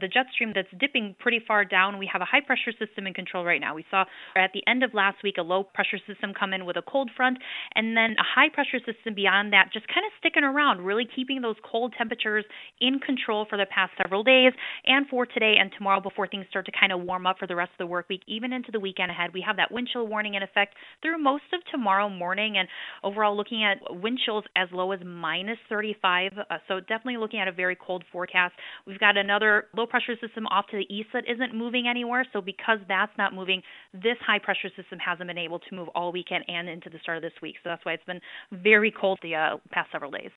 the jet stream that's dipping pretty far down. We have a high pressure system in control right now. We saw at the end of last week a low pressure system come in with a cold front, and then a high pressure system beyond that, just kind of sticking around, really keeping those cold temperatures in control for the past several days and for today and tomorrow before things start to kind of warm up for the rest of the work week, even into the weekend ahead. We have that wind chill warning in effect through most of tomorrow morning, and overall looking at wind chills as low as minus 35. So definitely looking at a very cold forecast. We've got another low pressure system off to the east that isn't moving anywhere. So because that's not moving, this high pressure system hasn't been able to move all weekend and into the start of this week. So that's why it's been very cold the past several days.